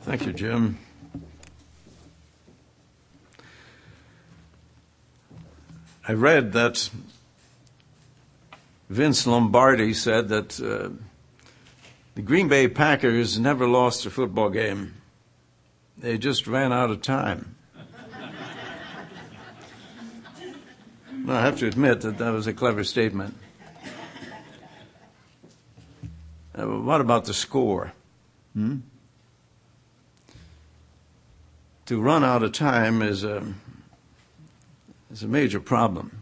Thank you, Jim. I read that Vince Lombardi said that the Green Bay Packers never lost a football game. They just ran out of time. Well, I have to admit that was a clever statement. What about the score? To run out of time is a major problem.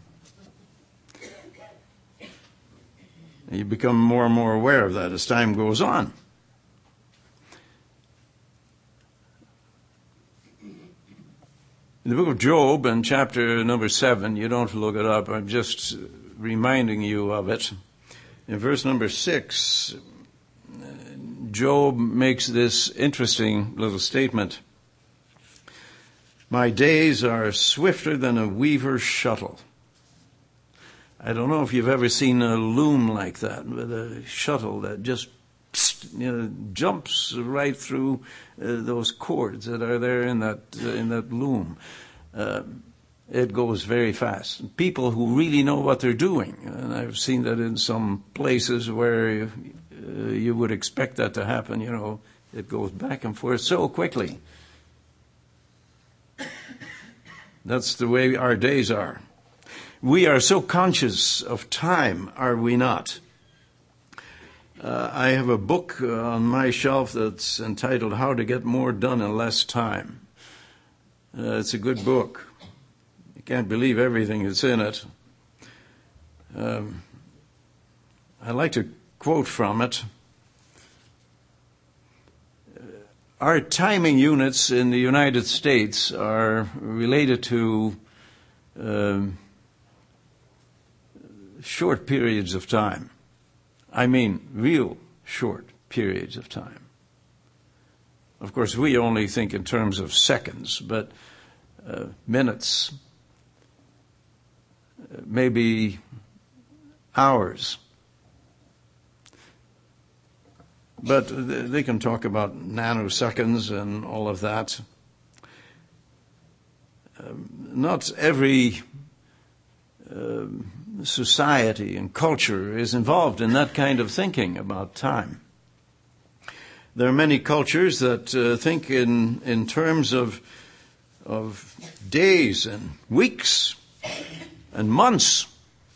You become more and more aware of that as time goes on. In the book of Job, in chapter number 7, you don't have to look it up, I'm just reminding you of it. In verse number 6, Job makes this interesting little statement. My days are swifter than a weaver's shuttle. I don't know if you've ever seen a loom like that, with a shuttle that just jumps right through those cords that are there in that loom. It goes very fast. People who really know what they're doing, and I've seen that in some places where you would expect that to happen, it goes back and forth so quickly. That's the way our days are. We are so conscious of time, are we not? I have a book on my shelf that's entitled How to Get More Done in Less Time. It's a good book. You can't believe everything that's in it. I like to quote from it. Our timing units in the United States are related to short periods of time. I mean, real short periods of time. Of course, we only think in terms of seconds, but minutes, maybe hours. But they can talk about nanoseconds and all of that. Not every society and culture is involved in that kind of thinking about time. There are many cultures that think in terms of days and weeks and months.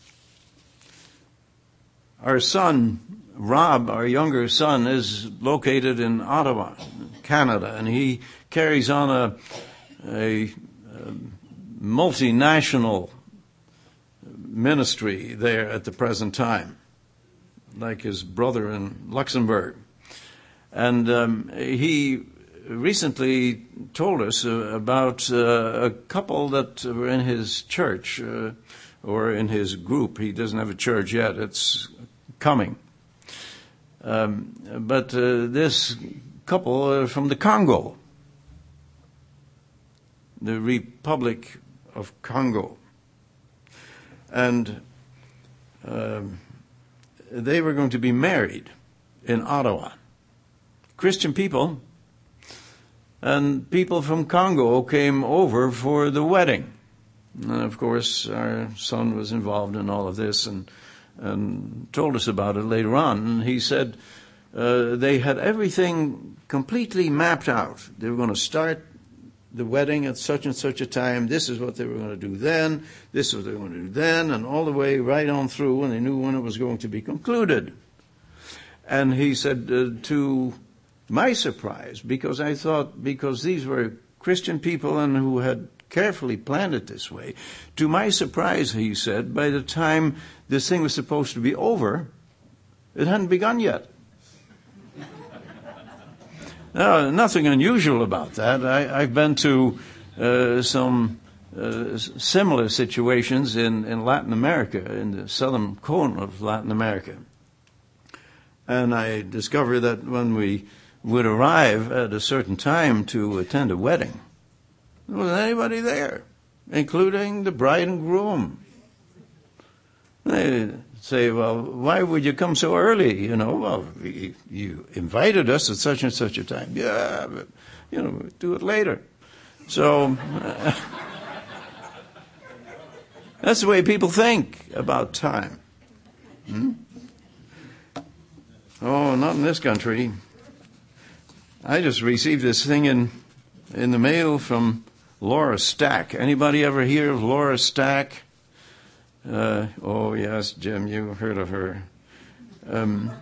Our son, Rob, our younger son, is located in Ottawa, Canada, and he carries on a multinational ministry there at the present time, like his brother in Luxembourg. And he recently told us about a couple that were in his church, or in his group. He doesn't have a church yet. It's coming. But this couple from the Congo, the Republic of Congo. And they were going to be married in Ottawa. Christian people, and people from Congo came over for the wedding. And of course, our son was involved in all of this and told us about it later on. And he said they had everything completely mapped out. They were going to start the wedding at such and such a time. This is what they were going to do then. This is what they were going to do then, and all the way right on through, and they knew when it was going to be concluded. And he said, to my surprise, because I thought, because these were Christian people and who had carefully planned it this way, to my surprise, he said, by the time this thing was supposed to be over, it hadn't begun yet. Now, nothing unusual about that. I've been to some similar situations in Latin America, in the southern cone of Latin America. And I discovered that when we would arrive at a certain time to attend a wedding, there wasn't anybody there, including the bride and groom. say, well, why would you come so early? Well, you invited us at such and such a time. Yeah, but, do it later. So that's the way people think about time. Oh, not in this country. I just received this thing in the mail from Laura Stack. Anybody ever hear of Laura Stack? Oh, yes, Jim, you've heard of her. I don't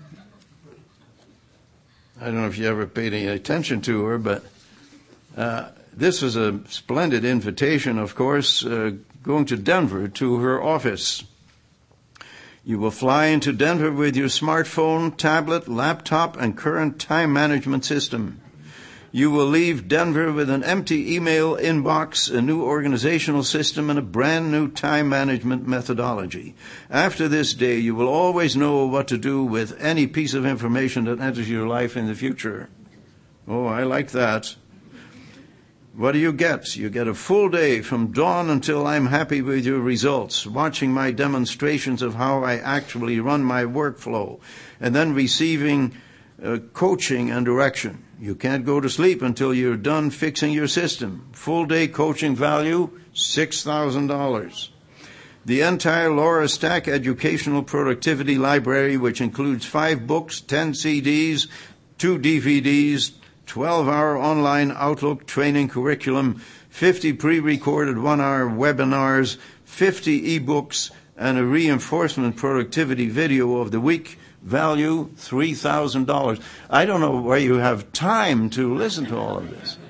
know if you ever paid any attention to her, but this was a splendid invitation, of course, going to Denver to her office. You will fly into Denver with your smartphone, tablet, laptop, and current time management system. You will leave Denver with an empty email inbox, a new organizational system, and a brand new time management methodology. After this day, you will always know what to do with any piece of information that enters your life in the future. Oh, I like that. What do you get? You get a full day from dawn until I'm happy with your results, watching my demonstrations of how I actually run my workflow, and then receiving coaching and direction. You can't go to sleep until you're done fixing your system. Full day coaching value, $6,000. The entire Laura Stack Educational Productivity Library, which includes 5 books, 10 CDs, 2 DVDs, 12-hour online Outlook training curriculum, 50 pre-recorded 1-hour webinars, 50 ebooks, and a reinforcement productivity video of the week, value $3,000. I don't know where you have time to listen to all of this.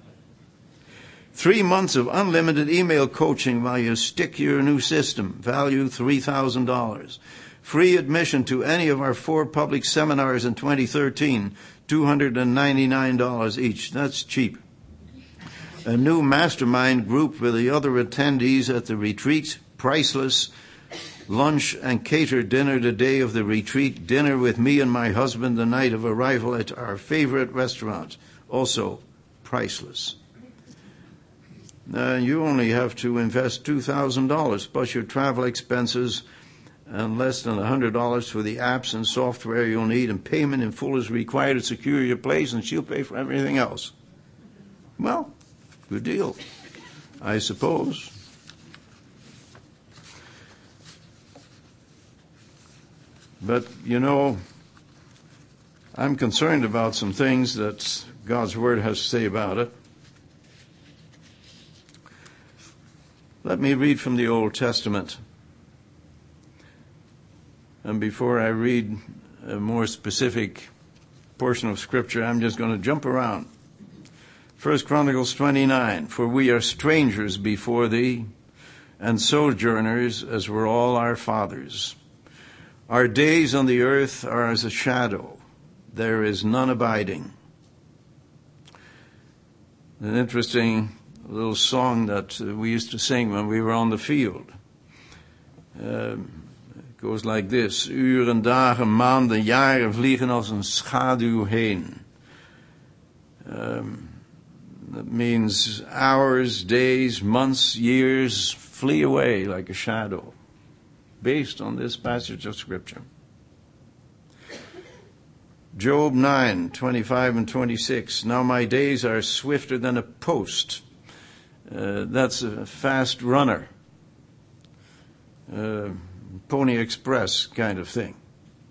3 months of unlimited email coaching while you stick your new system, value $3,000. Free admission to any of our 4 public seminars in 2013, $299 each. That's cheap. A new mastermind group with the other attendees at the retreat, priceless. Lunch and catered dinner the day of the retreat, dinner with me and my husband the night of arrival at our favorite restaurant, also priceless. You only have to invest $2,000 plus your travel expenses and less than $100 for the apps and software you'll need, and payment in full is required to secure your place, and she'll pay for everything else. Well, good deal, I suppose. But, I'm concerned about some things that God's Word has to say about it. Let me read from the Old Testament. And before I read a more specific portion of Scripture, I'm just going to jump around. 1 Chronicles 29, for we are strangers before thee, and sojourners as were all our fathers. Our days on the earth are as a shadow. There is none abiding. An interesting little song that we used to sing when we were on the field. It goes like this. Uren, dagen, maanden, jaren vliegen als een schaduw heen. That means hours, days, months, years flee away like a shadow. Based on this passage of Scripture. Job 9:25 and 26. Now my days are swifter than a post. That's a fast runner. Pony Express kind of thing.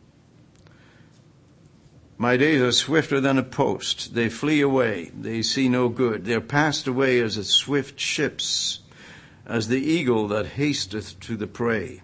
My days are swifter than a post. They flee away. They see no good. They are passed away as a swift ships, as the eagle that hasteth to the prey.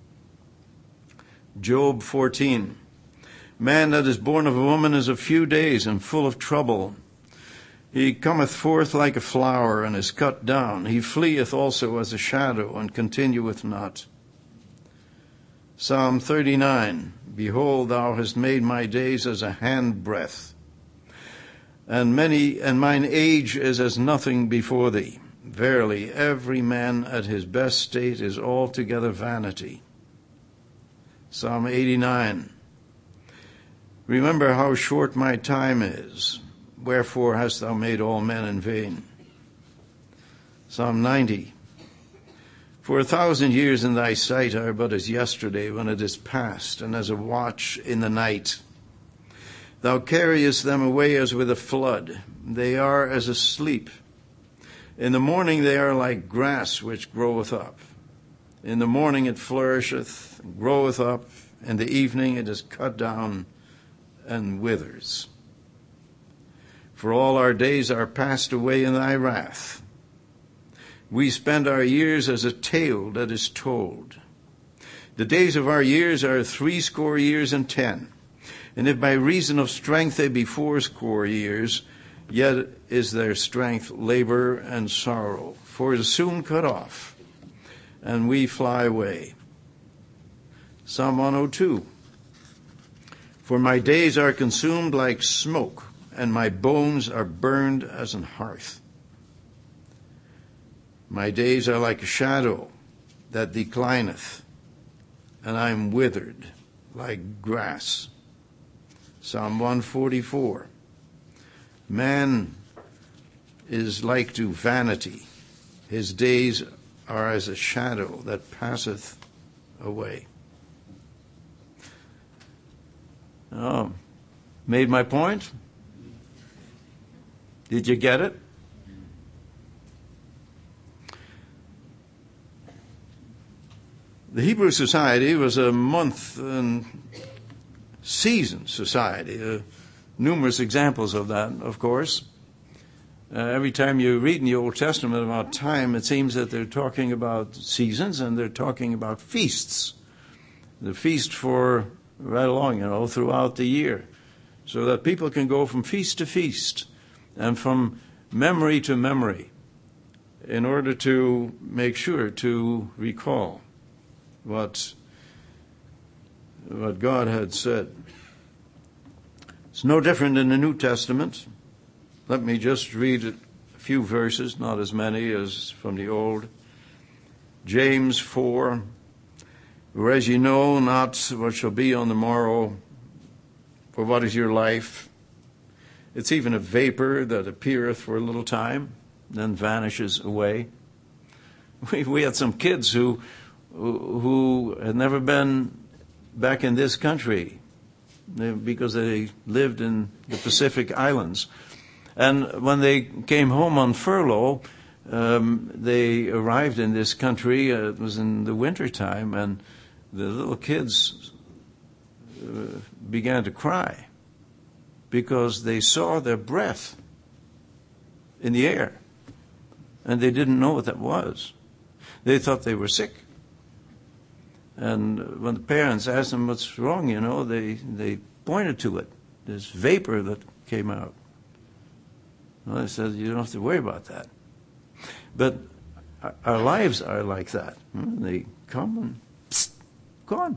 Job 14. Man that is born of a woman is of few days and full of trouble. He cometh forth like a flower and is cut down. He fleeth also as a shadow and continueth not. Psalm 39. Behold, thou hast made my days as a handbreadth, and mine age is as nothing before thee. Verily, every man at his best state is altogether vanity. Psalm 89. Remember how short my time is. Wherefore hast thou made all men in vain? Psalm 90. For 1,000 years in thy sight are but as yesterday when it is past, and as a watch in the night. Thou carriest them away as with a flood. They are as asleep. In the morning they are like grass which groweth up. In the morning it flourisheth, and groweth up. In the evening it is cut down and withers. For all our days are passed away in thy wrath. We spend our years as a tale that is told. The days of our years are 80 years and 10. And if by reason of strength they be 80 years, yet is their strength labor and sorrow. For it is soon cut off, and we fly away. Psalm 102. For my days are consumed like smoke, and my bones are burned as an hearth. My days are like a shadow that declineth, and I am withered like grass. Psalm 144. Man is like to vanity. His days are as a shadow that passeth away. Oh, made my point? Did you get it? The Hebrew society was a month and season society. Numerous examples of that, of course. Every time you read in the Old Testament about time, it seems that they're talking about seasons and they're talking about feasts. The feast for right along, throughout the year. So that people can go from feast to feast and from memory to memory in order to make sure to recall what God had said. It's no different in the New Testament. Let me just read a few verses, not as many as from the Old. James 4, whereas ye know not what shall be on the morrow, for what is your life? It's even a vapor that appeareth for a little time, then vanishes away. We had some kids who had never been back in this country because they lived in the Pacific Islands. And when they came home on furlough, they arrived in this country. It was in the winter time, and the little kids began to cry because they saw their breath in the air, and they didn't know what that was. They thought they were sick. And when the parents asked them what's wrong, they pointed to it, this vapor that came out. Well, they said, you don't have to worry about that. But our lives are like that. They come and psst, gone.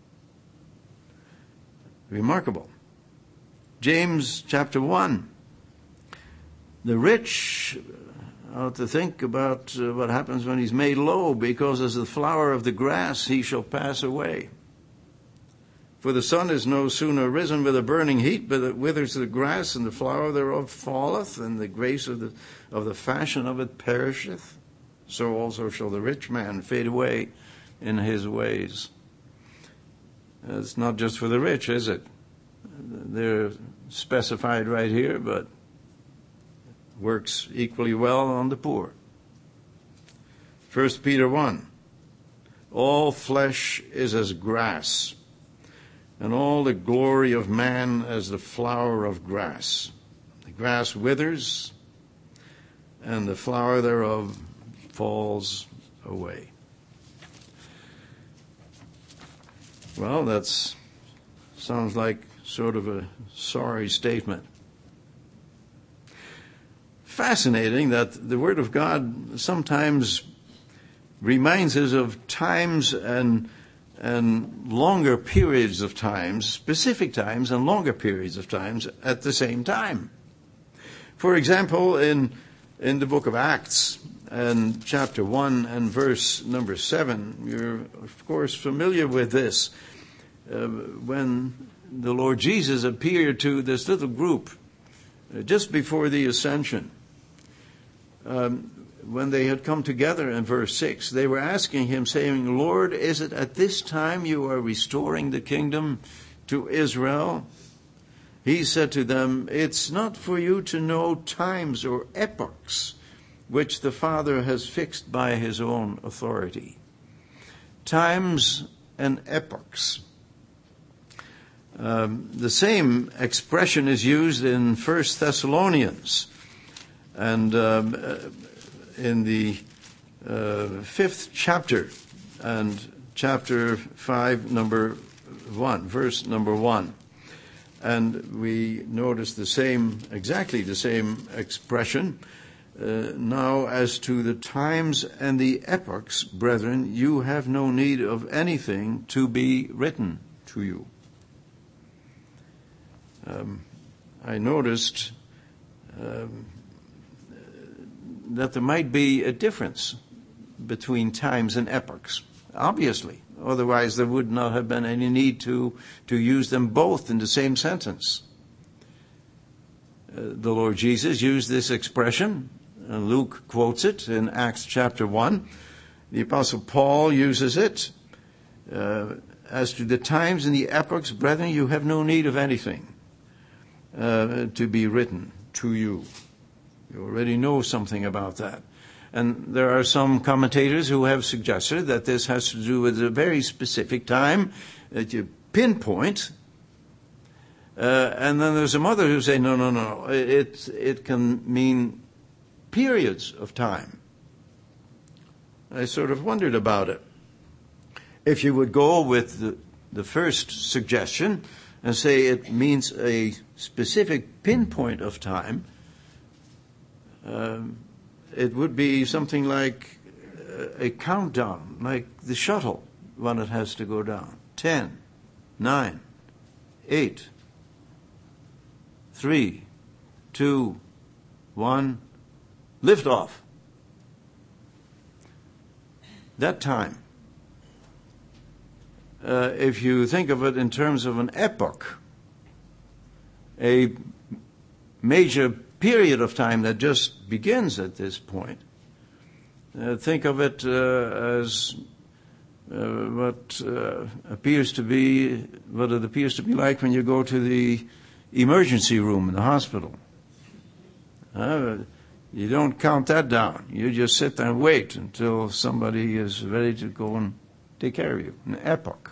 Remarkable. James chapter 1. The rich ought to think about what happens when he's made low, because as the flower of the grass he shall pass away. For the sun is no sooner risen with a burning heat, but it withers the grass, and the flower thereof falleth, and the grace of the fashion of it perisheth. So also shall the rich man fade away in his ways. It's not just for the rich, is it? They're specified right here, but works equally well on the poor. 1 Peter 1. All flesh is as grass, and all the glory of man as the flower of grass. The grass withers, and the flower thereof falls away. Well, that sounds like sort of a sorry statement. Fascinating that the Word of God sometimes reminds us of times and longer periods of times, specific times and longer periods of times at the same time. For example, in the book of Acts and chapter 1 and verse number 7, you're of course familiar with this. When the Lord Jesus appeared to this little group just before the ascension, when they had come together in verse 6, they were asking him, saying, Lord, is it at this time you are restoring the kingdom to Israel? He said to them, it's not for you to know times or epochs which the Father has fixed by his own authority. Times and epochs. The same expression is used in 1 Thessalonians. And in the 5th chapter, and chapter 5, number 1, verse number 1. And we notice exactly the same expression. Now as to the times and the epochs, brethren, you have no need of anything to be written to you. I noticed that there might be a difference between times and epochs, obviously. Otherwise, there would not have been any need to use them both in the same sentence. The Lord Jesus used this expression, and Luke quotes it in Acts chapter 1. The Apostle Paul uses it. As to the times and the epochs, brethren, you have no need of anything to be written to you. You already know something about that. And there are some commentators who have suggested that this has to do with a very specific time that you pinpoint. And then there's some others who say, no. It can mean periods of time. I sort of wondered about it. If you would go with the first suggestion and say it means a specific pinpoint of time, it would be something like a countdown, like the shuttle when it has to go down. 10, 9, 8, 3, 2, 1, lift off. That time. If you think of it in terms of an epoch, a major period of time that just begins at this point, think of it as what it appears to be like when you go to the emergency room in the hospital. You don't count that down. You just sit there and wait until somebody is ready to go and take care of you. An epoch.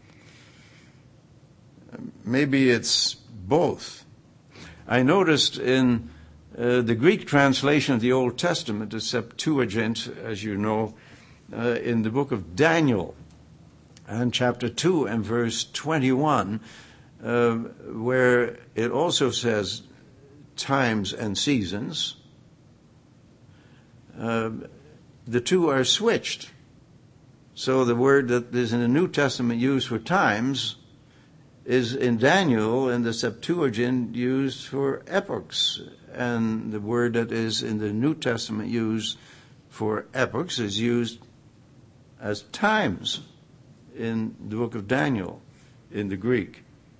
Maybe it's both. I noticed in the Greek translation of the Old Testament, the Septuagint, as you know, in the book of Daniel, and chapter 2 and verse 21, where it also says times and seasons, the two are switched. So the word that is in the New Testament used for times is in Daniel in the Septuagint used for epochs. And the word that is in the New Testament used for epochs is used as times in the book of Daniel in the Greek.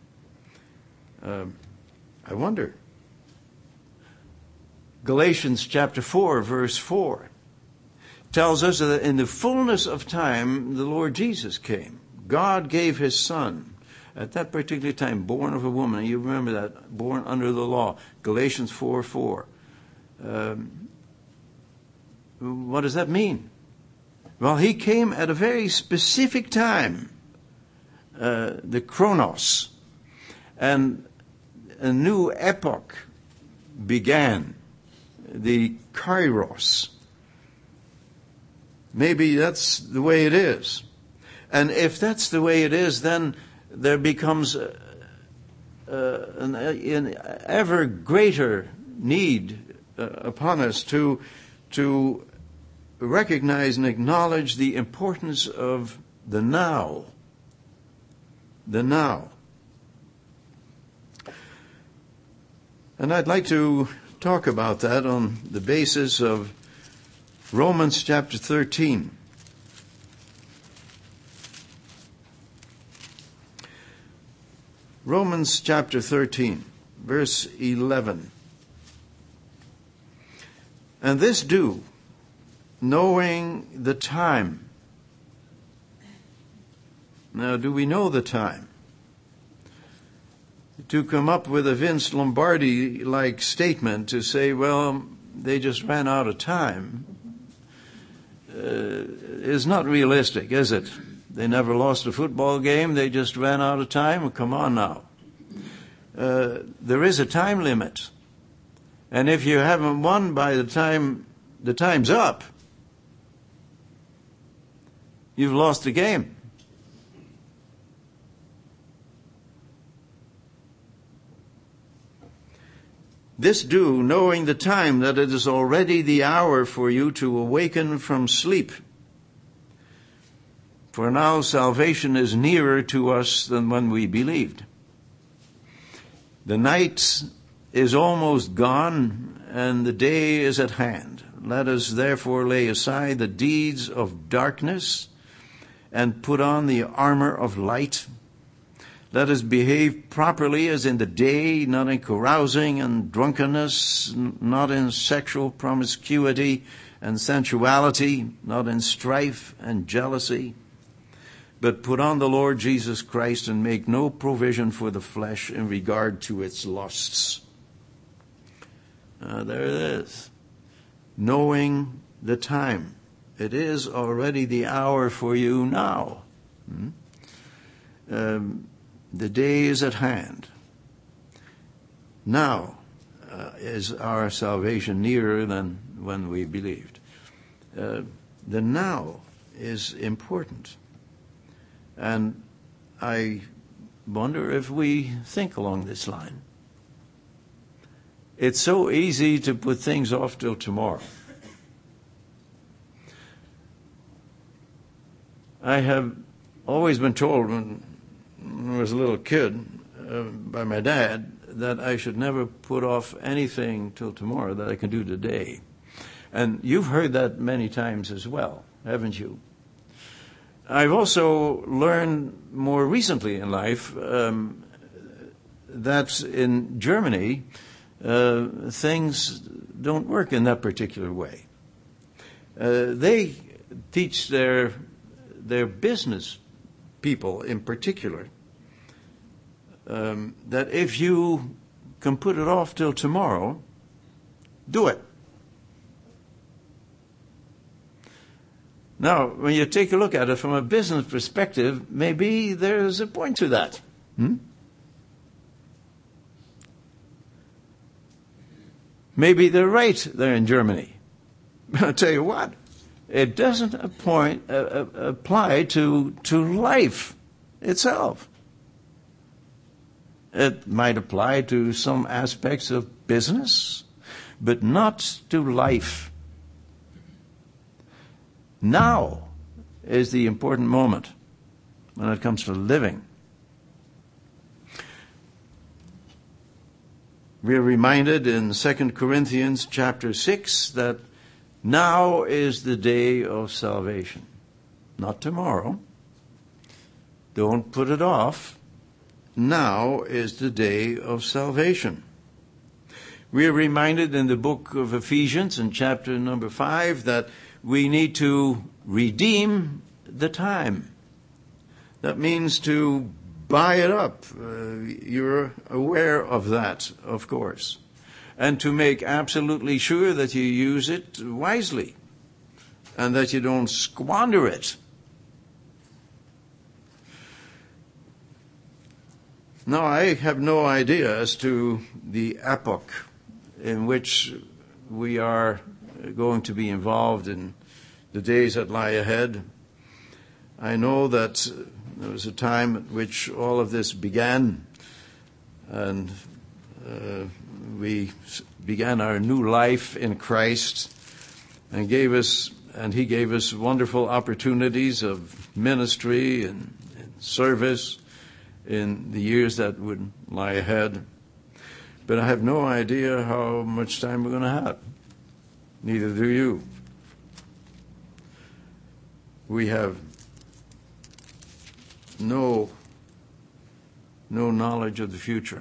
I wonder. Galatians chapter 4, verse 4 tells us that in the fullness of time the Lord Jesus came. God gave his Son. At that particular time, born of a woman, you remember that, born under the law, Galatians 4:4. What does that mean? Well, he came at a very specific time, the Chronos, and a new epoch began, the Kairos. Maybe that's the way it is. And if that's the way it is, then there becomes an ever greater need upon us to recognize and acknowledge the importance of the now. The now. And I'd like to talk about that on the basis of Romans chapter 13. Romans chapter 13, verse 11. And this do, knowing the time. Now, do we know the time? To come up with a Vince Lombardi-like statement to say, well, they just ran out of time, is not realistic, is it? They never lost a football game. They just ran out of time. Come on now. There is a time limit. And if you haven't won by the time the time's up, you've lost the game. This do, knowing the time, that it is already the hour for you to awaken from sleep. For now salvation is nearer to us than when we believed. The night is almost gone, and the day is at hand. Let us therefore lay aside the deeds of darkness and put on the armor of light. Let us behave properly as in the day, not in carousing and drunkenness, not in sexual promiscuity and sensuality, not in strife and jealousy, but put on the Lord Jesus Christ and make no provision for the flesh in regard to its lusts. There it is. Knowing the time. It is already the hour for you now. The day is at hand. Now is our salvation nearer than when we believed. The now is important. And I wonder if we think along this line. It's so easy to put things off till tomorrow. I have always been told when I was a little kid by my dad that I should never put off anything till tomorrow that I can do today. And you've heard that many times as well, haven't you? I've also learned more recently in life that in Germany things don't work in that particular way. They teach their business people in particular that if you can put it off till tomorrow, do it. Now, when you take a look at it from a business perspective, maybe there's a point to that. Maybe they're right there in Germany. I'll tell you what, it doesn't apply to life itself. It might apply to some aspects of business, but not to life. Now is the important moment when it comes to living. We are reminded in 2 Corinthians chapter 6 that now is the day of salvation. Not tomorrow. Don't put it off. Now is the day of salvation. We are reminded in the book of Ephesians in chapter number 5 that we need to redeem the time. That means to buy it up. You're aware of that, of course. And to make absolutely sure that you use it wisely and that you don't squander it. Now, I have no idea as to the epoch in which we are going to be involved in the days that lie ahead. I know that there was a time at which all of this began, and we began our new life in Christ, and He gave us wonderful opportunities of ministry and service in the years that would lie ahead. But I have no idea how much time we're going to have. Neither do you. We have no knowledge of the future.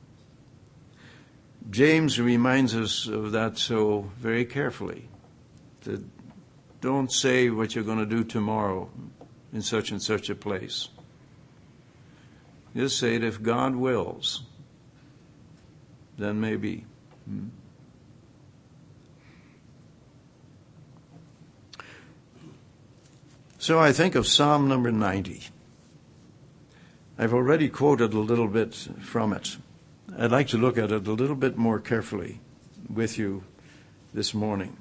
James reminds us of that so very carefully. Don't say what you're going to do tomorrow in such and such a place. Just say it, if God wills, then maybe. So I think of Psalm number 90. I've already quoted a little bit from it. I'd like to look at it a little bit more carefully with you this morning.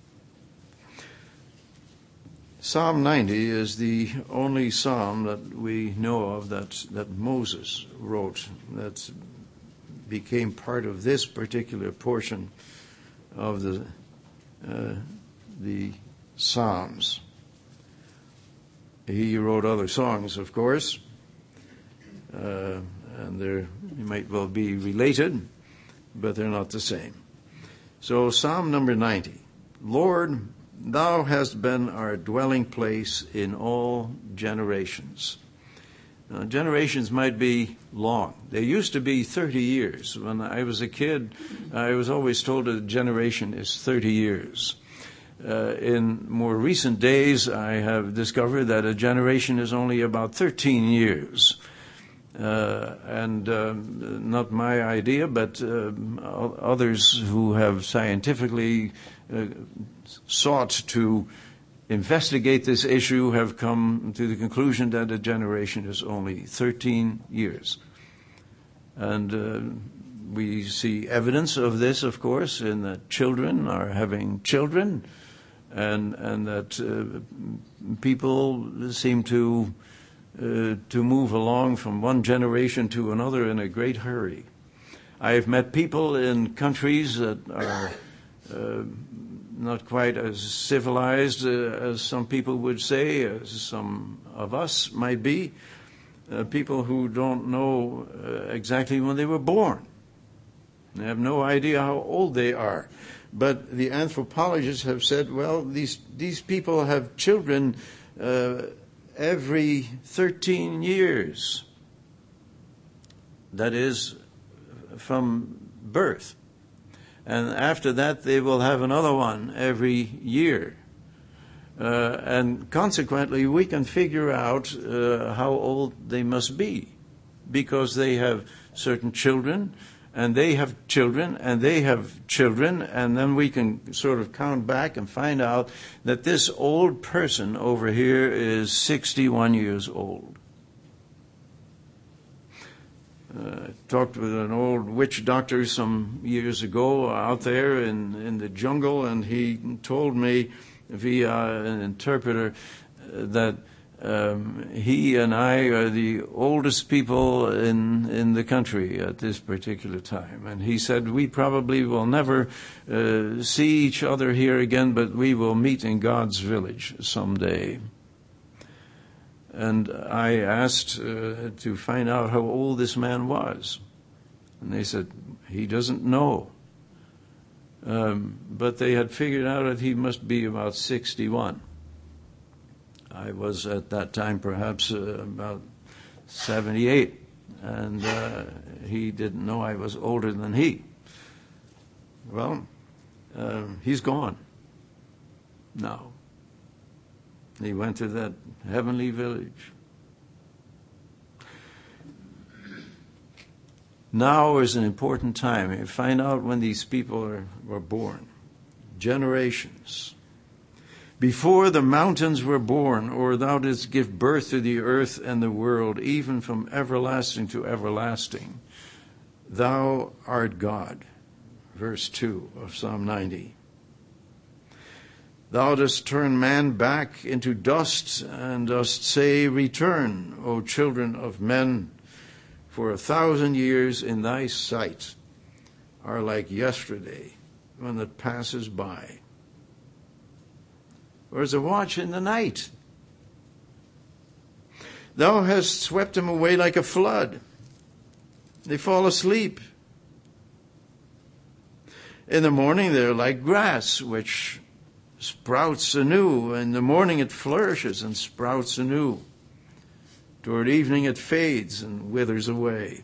Psalm 90 is the only psalm that we know of that Moses wrote, that became part of this particular portion of the Psalms. He wrote other songs, of course, and they might well be related, but they're not the same. So Psalm number 90. Lord, Thou hast been our dwelling place in all generations. Now, generations might be long. They used to be 30 years. When I was a kid, I was always told that a generation is 30 years. In more recent days, I have discovered that a generation is only about 13 years. Not my idea, but others who have scientifically sought to investigate this issue have come to the conclusion that a generation is only 13 years. And we see evidence of this, of course, in that children are having children, and that people seem to move along from one generation to another in a great hurry. I have met people in countries that are not quite as civilized as some people would say, as some of us might be, people who don't know exactly when they were born. They have no idea how old they are. But the anthropologists have said, well, these people have children every 13 years. That is, from birth. And after that, they will have another one every year. And consequently, we can figure out how old they must be, because they have certain children, and they have children, and they have children, and then we can sort of count back and find out that this old person over here is 61 years old. I talked with an old witch doctor some years ago out there in the jungle, and he told me via an interpreter that he and I are the oldest people in the country at this particular time. And he said, we probably will never see each other here again, but we will meet in God's village someday. And I asked to find out how old this man was. And they said, he doesn't know. But they had figured out that he must be about 61. I was at that time perhaps about 78. And he didn't know I was older than he. Well, he's gone now. He went to that heavenly village. Now is an important time. You find out when these people were born. Generations. Before the mountains were born, or thou didst give birth to the earth and the world, even from everlasting to everlasting, thou art God. Verse 2 of Psalm 90. Thou dost turn man back into dust, and dost say, return, O children of men, for 1,000 years in thy sight are like yesterday when it passes by. Or as a watch in the night. Thou hast swept them away like a flood. They fall asleep. In the morning they're like grass, which sprouts anew. In the morning it flourishes and sprouts anew. Toward evening it fades and withers away.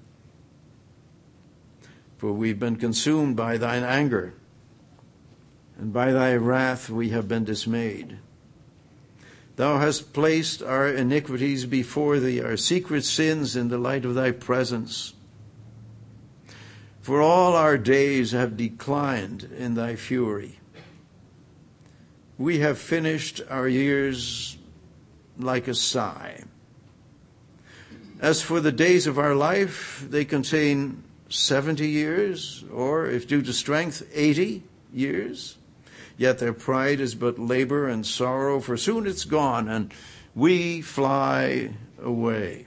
For we've been consumed by thine anger, and by thy wrath we have been dismayed. Thou hast placed our iniquities before thee, our secret sins in the light of thy presence. For all our days have declined in thy fury. We have finished our years like a sigh. As for the days of our life, they contain 70 years, or, if due to strength, 80 years. Yet their pride is but labor and sorrow, for soon it's gone, and we fly away.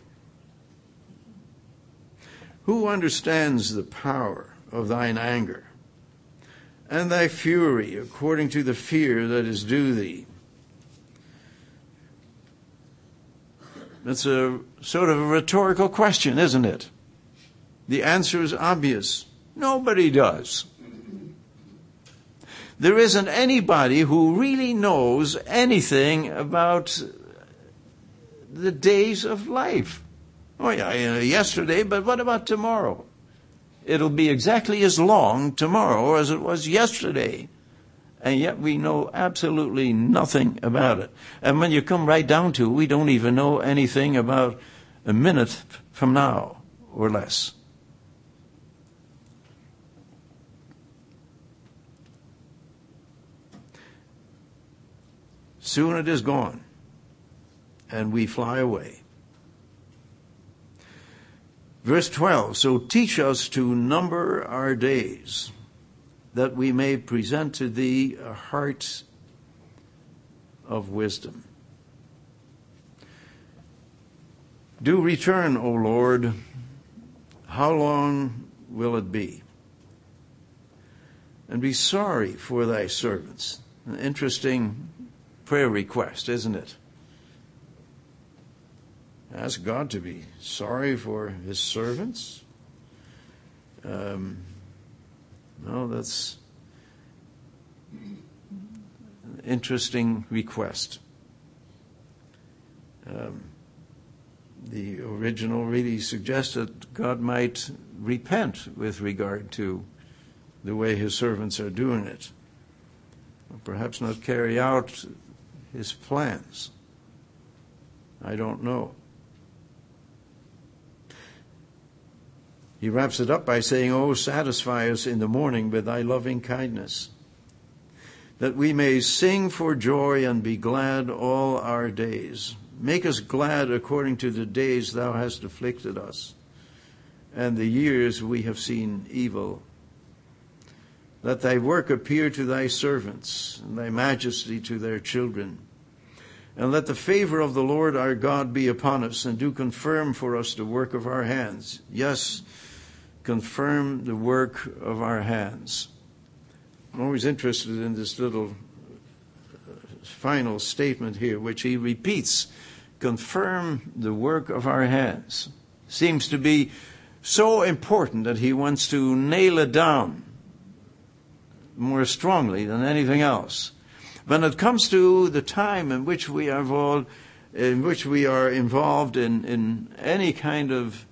Who understands the power of thine anger, and thy fury according to the fear that is due thee? That's a sort of a rhetorical question, isn't it? The answer is obvious. Nobody does. There isn't anybody who really knows anything about the days of life. Oh yeah, yesterday, but what about tomorrow? It'll be exactly as long tomorrow as it was yesterday. And yet we know absolutely nothing about it. And when you come right down to it, we don't even know anything about a minute from now or less. Soon it is gone, and we fly away. Verse 12, so teach us to number our days, that we may present to thee a heart of wisdom. Do return, O Lord. How long will it be? And be sorry for thy servants. An interesting prayer request, isn't it? Ask God to be sorry for his servants. No, that's an interesting request. The original really suggested God might repent with regard to the way his servants are doing it. Or perhaps not carry out his plans. I don't know. He wraps it up by saying, "Oh, satisfy us in the morning with thy loving kindness, that we may sing for joy and be glad all our days. Make us glad according to the days thou hast afflicted us, and the years we have seen evil. Let thy work appear to thy servants, and thy majesty to their children. And let the favor of the Lord our God be upon us, and do confirm for us the work of our hands." Yes, confirm the work of our hands. I'm always interested in this little final statement here, which he repeats. Confirm the work of our hands. Seems to be so important that he wants to nail it down more strongly than anything else. When it comes to the time in which we are involved in any kind of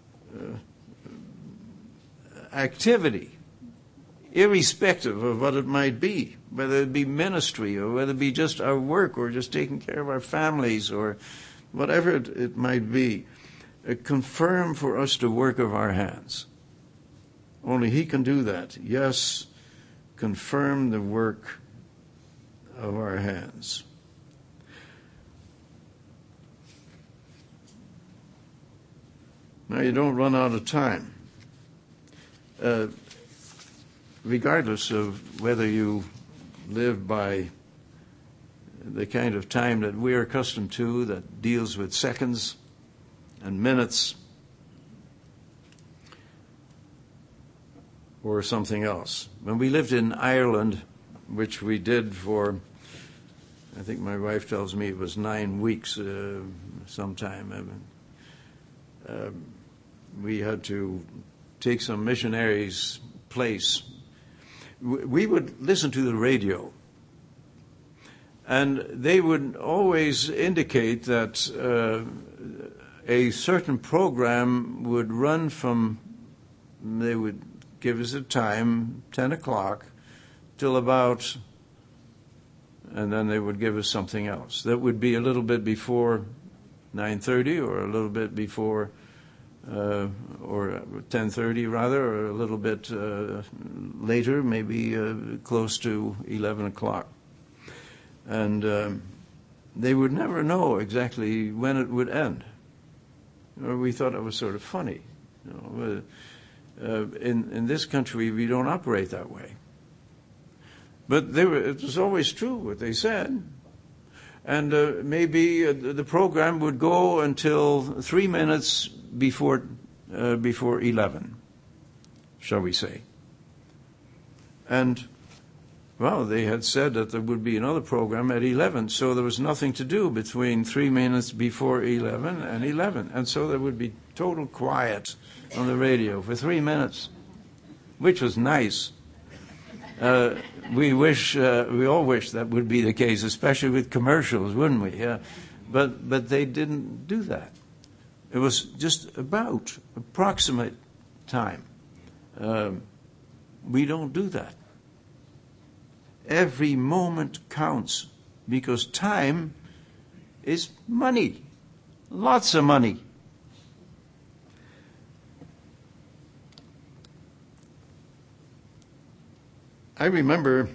activity, irrespective of what it might be, whether it be ministry or whether it be just our work or just taking care of our families or whatever it might be, confirm for us the work of our hands. Only he can do that. Yes, confirm the work of our hands. Now you don't run out of time. Regardless of whether you live by the kind of time that we're accustomed to, that deals with seconds and minutes, or something else. When we lived in Ireland, which we did for, I think my wife tells me it was 9 weeks sometime. We had to take some missionaries' place. We would listen to the radio, and they would always indicate that a certain program would run from, they would give us a time, 10 o'clock, till about, and then they would give us something else. That would be a little bit before 9:30 or a little bit before, or 10:30 rather, or a little bit later, maybe close to 11 o'clock. And they would never know exactly when it would end. Or we thought it was sort of funny. In this country, we don't operate that way. But it was always true what they said. And maybe the program would go until 3 minutes before 11, shall we say. And, well, they had said that there would be another program at 11, so there was nothing to do between 3 minutes before 11 and 11. And so there would be total quiet on the radio for 3 minutes, which was nice. We all wish that would be the case, especially with commercials, wouldn't we? Yeah. But they didn't do that. It was just about approximate time. We don't do that. Every moment counts because time is money. Lots of money. I remember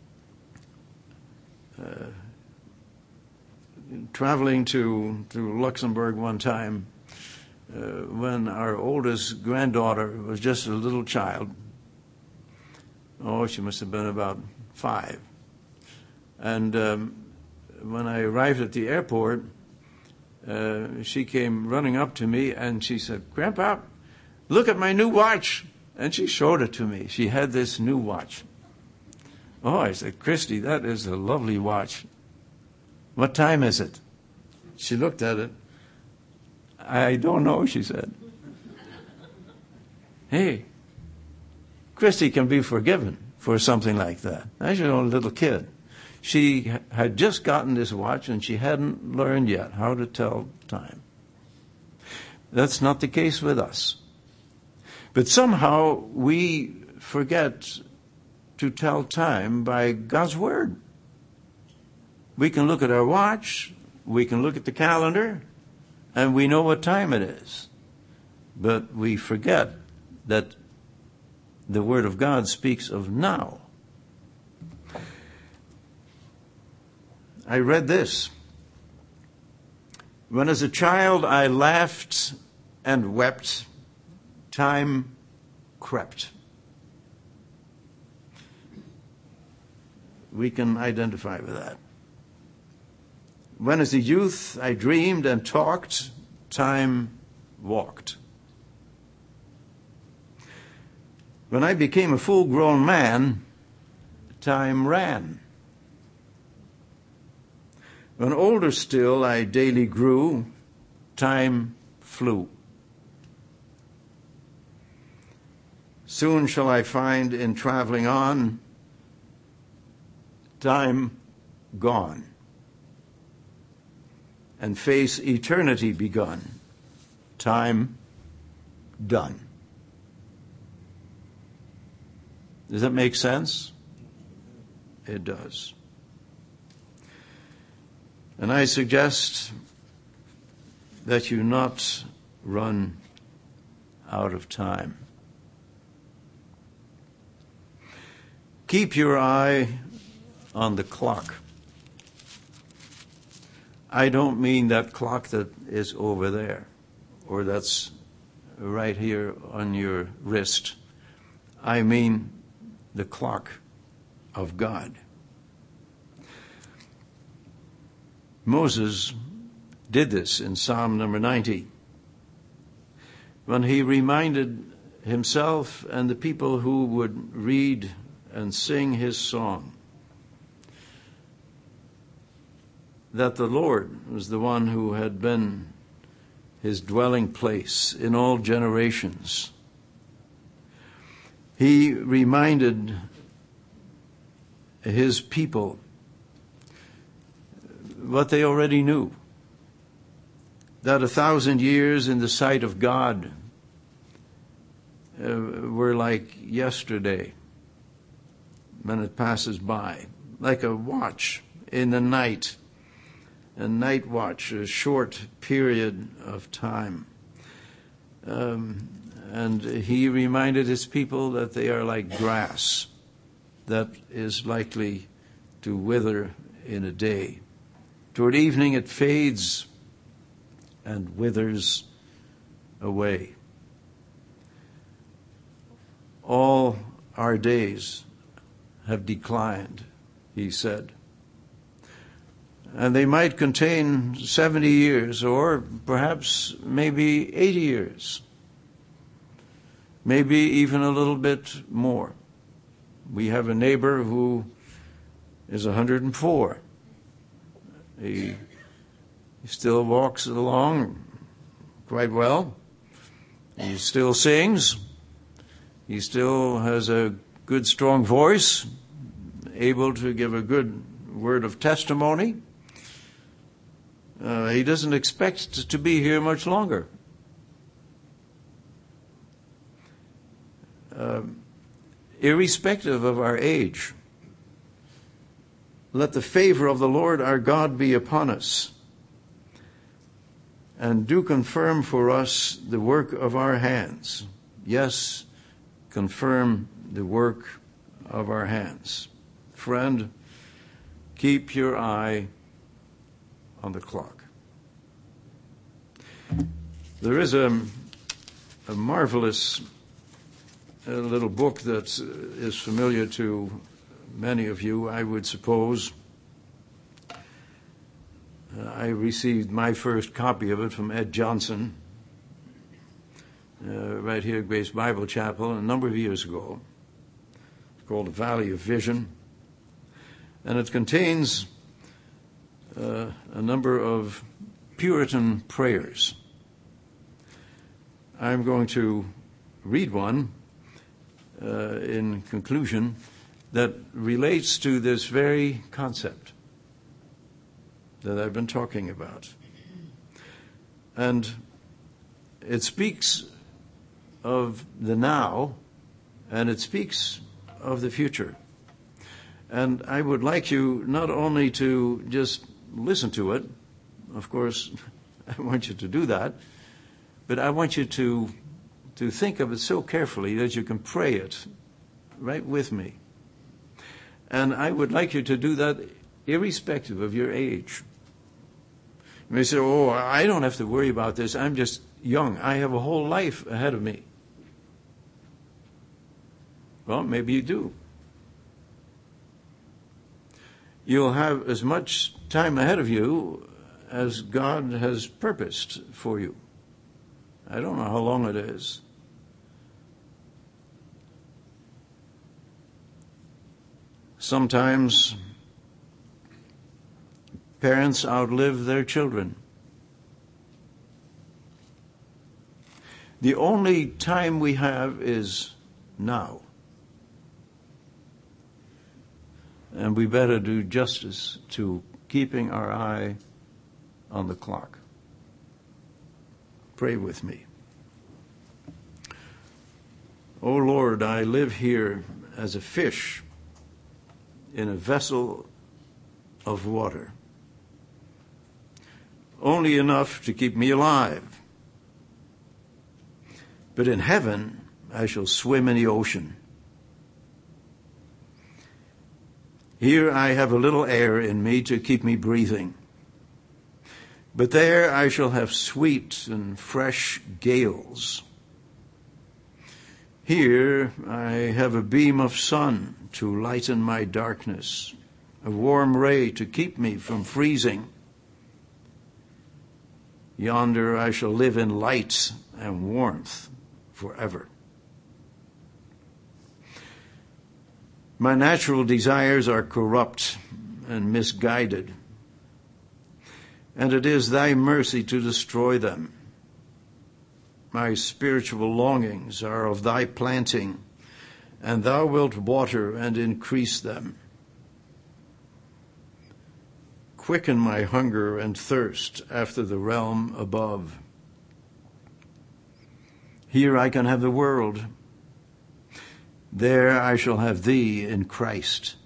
traveling to Luxembourg one time when our oldest granddaughter was just a little child. Oh, she must have been about 5. And when I arrived at the airport, she came running up to me and she said, "Grandpa, look at my new watch." And she showed it to me. She had this new watch. Oh, I said, "Christy, that is a lovely watch. What time is it?" She looked at it. "I don't know," she said. Hey, Christy can be forgiven for something like that. As you know, a little kid. She had just gotten this watch and she hadn't learned yet how to tell time. That's not the case with us. But somehow we forget to tell time by God's Word. We can look at our watch, we can look at the calendar, and we know what time it is. But we forget that the Word of God speaks of now. I read this. "When as a child I laughed and wept, time crept." We can identify with that. "When as a youth I dreamed and talked, time walked. When I became a full-grown man, time ran. When older still I daily grew, time flew. Soon shall I find in traveling on, time gone, and face eternity begun, time done." Does that make sense? It does. And I suggest that you not run out of time. Keep your eye on the clock. I don't mean that clock that is over there or that's right here on your wrist. I mean the clock of God. Moses did this in Psalm number 90 when he reminded himself and the people who would read and sing his song that the Lord was the one who had been his dwelling place in all generations. He reminded his people what they already knew, that 1,000 years in the sight of God were like yesterday. when it passes by, like a watch in the night, a night watch, a short period of time. And he reminded his people that they are like grass that is likely to wither in a day. Toward evening it fades and withers away. All our days have declined, he said. And they might contain 70 years or perhaps maybe 80 years. Maybe even a little bit more. We have a neighbor who is 104. He still walks along quite well. He still sings. He still has a good, strong voice, able to give a good word of testimony. He doesn't expect to be here much longer. Irrespective of our age, let the favor of the Lord our God be upon us, and do confirm for us the work of our hands. Yes, confirm the work of our hands. Friend, keep your eye on the clock. There is a marvelous little book that is familiar to many of you, I would suppose. I received my first copy of it from Ed Johnson, right here at Grace Bible Chapel a number of years ago. It's called The Valley of Vision. And it contains a number of Puritan prayers. I'm going to read one in conclusion that relates to this very concept that I've been talking about. And it speaks of the now, and it speaks of the future. And I would like you not only to just listen to it, of course, I want you to do that, but I want you to think of it so carefully that you can pray it right with me. And I would like you to do that irrespective of your age. You may say, oh, I don't have to worry about this. I'm just young. I have a whole life ahead of me. Well, maybe you do. You'll have as much time ahead of you as God has purposed for you. I don't know how long it is. Sometimes parents outlive their children. The only time we have is now. And we better do justice to keeping our eye on the clock. Pray with me. O Lord, I live here as a fish in a vessel of water. Only enough to keep me alive. But in heaven, I shall swim in the ocean. Here I have a little air in me to keep me breathing. But there I shall have sweet and fresh gales. Here I have a beam of sun to lighten my darkness, a warm ray to keep me from freezing. Yonder I shall live in light and warmth forever. My natural desires are corrupt and misguided, and it is thy mercy to destroy them. My spiritual longings are of thy planting, and thou wilt water and increase them. Quicken my hunger and thirst after the realm above. Here I can have the world. There I shall have thee in Christ.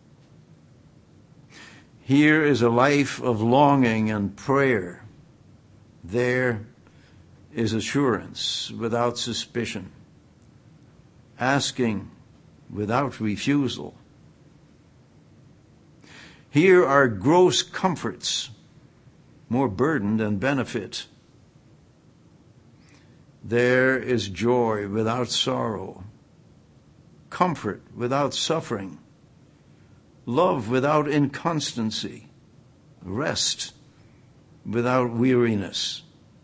Here is a life of longing and prayer. There is assurance without suspicion, asking without refusal. Here are gross comforts, more burden than benefit. There is joy without sorrow, comfort without suffering, love without inconstancy, rest without weariness.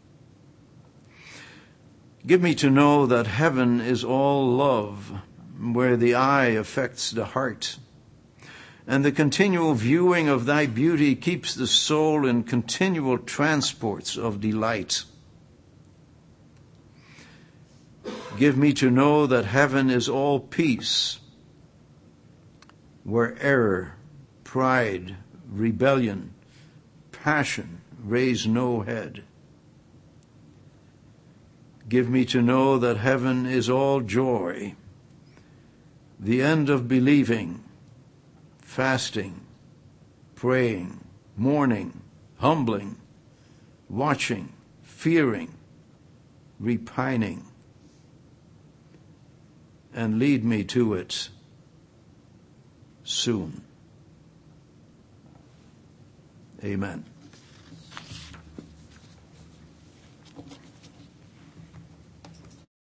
Give me to know that heaven is all love, where the eye affects the heart, and the continual viewing of thy beauty keeps the soul in continual transports of delight. Give me to know that heaven is all peace, where error, pride, rebellion, passion raise no head. Give me to know that heaven is all joy, the end of believing, fasting, praying, mourning, humbling, watching, fearing, repining, and lead me to it soon. Amen.